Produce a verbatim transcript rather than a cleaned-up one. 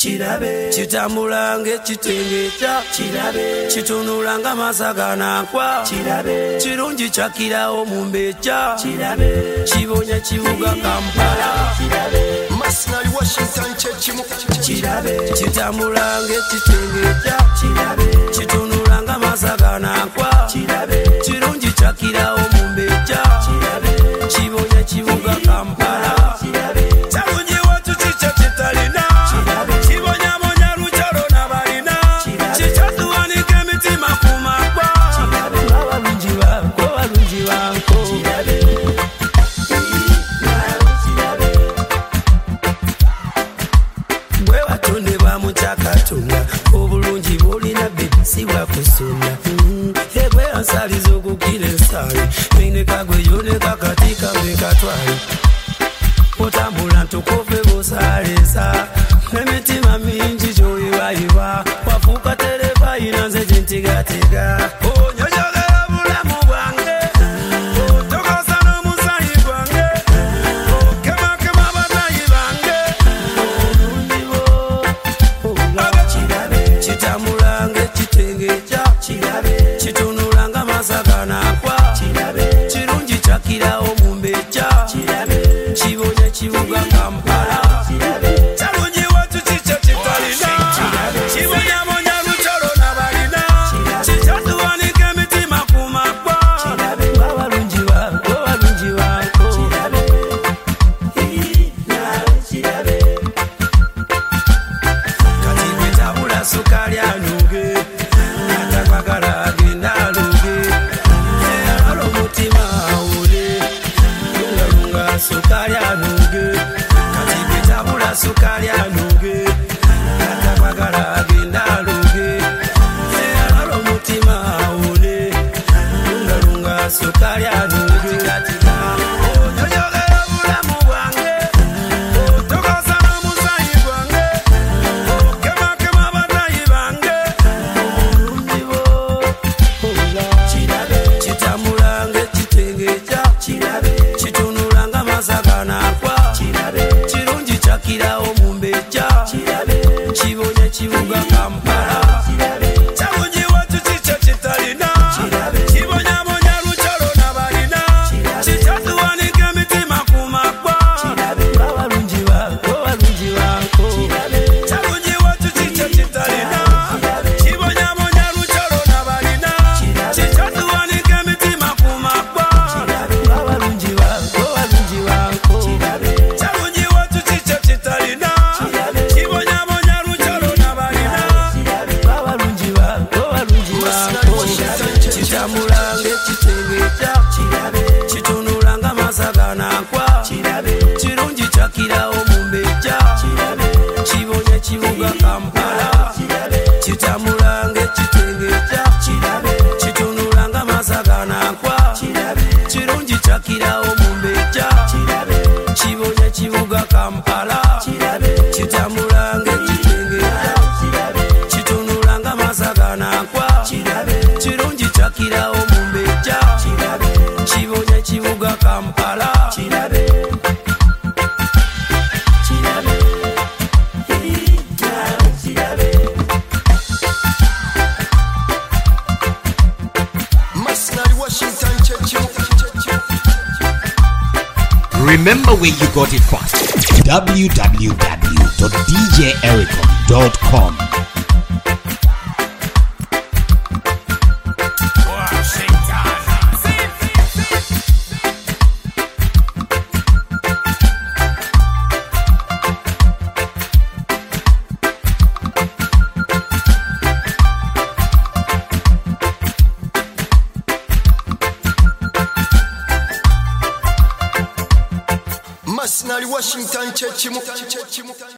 Chirabe chitambulange chitengecha chirabe chitunulanga masagana kwa chirabe chirungi chakirawo mumbecha chirabe chibonya chibuga Kampala chirabe Masnali Washington chechimu chirabe chitambulange chitengecha chirabe chitunulanga masagana kwa chirabe chirungi chakirawo mumbecha chirabe chibonya chibuga Kampala chirabe chirungi watu chicha chitalina obulungi bolina bebisiwa kusuna ebwe ansaliza okukira ensali minekagwe yoneka katika mekatwali otambula ntukove busalesa n'emitima mingi gyoyibayiba wafuuka tereva yinanze gyentegatega onyonyogera bulamu bwange otokosa n'omusayi gwange okemakema batayi bange chitambulange chitengecha chirabe chitunulanga masagana kwa chirabe chirungi chakirawo mumbecha chirabe chibonya chibuga Kampala chirabe chalungi watu chicha chitalina chibonya bonya lucholo nabalina chichatuwanike emitima kumakwa chirabe babalungi bako balungi bako chirabe chirabe kati gwetabula sukali anuge atakwagala agenda aluge eyalala omutima awule lungalunga sukali anuge kati gwetabula sukali anuge atakwagala agenda aluge eyalala omutima awule lungalunga sukali anuge onyonyogera bulamu bwange otokosa n'omusayi gwange okemakema batayi bange chirabe chitambulange chitengecha chirabe chitunulanga masagana kwa chirabe chirungi chakirawo mumbecha chirabe chibonya chibuga Kampala chirabe chalungi watu chicha chitalina chirabe chibonya bonya lucholo nabalina chichatuwanike emitima kumakwa chirabe babalungi bako balungi bako chirabe chalungi watu chicha chitalina chibonya bonya lucholo nabalina chichatuwanike emitima kumakwa chirabe babalungi bako balungi bako chirabe chalungi watu chicha chitalina chibonya bonya lucholo nabalina babalungi bako balungi bako chitambulange chitengecha chirabe chitunulanga masagana kwa chirabe chirungi chakirawo mumbecha chirabe chibonya chibuga Kampala chirabe chitambulange chitengecha chirabe chitunulanga masagana kwa chirabe chirungi chakirawo mumbecha chirabe chibonya chibuga Kampala chirabe chitambulange chitengecha chirabe chitunulanga masagana kwa chirabe chirungi chakirawo mumbecha chirabe chibonya chibuga Kampala chirabe chirabe chirabe Masnali Washington chechimu Remember where you got it first. w w w dot d j ericon dot com. Masnali Washington chechimu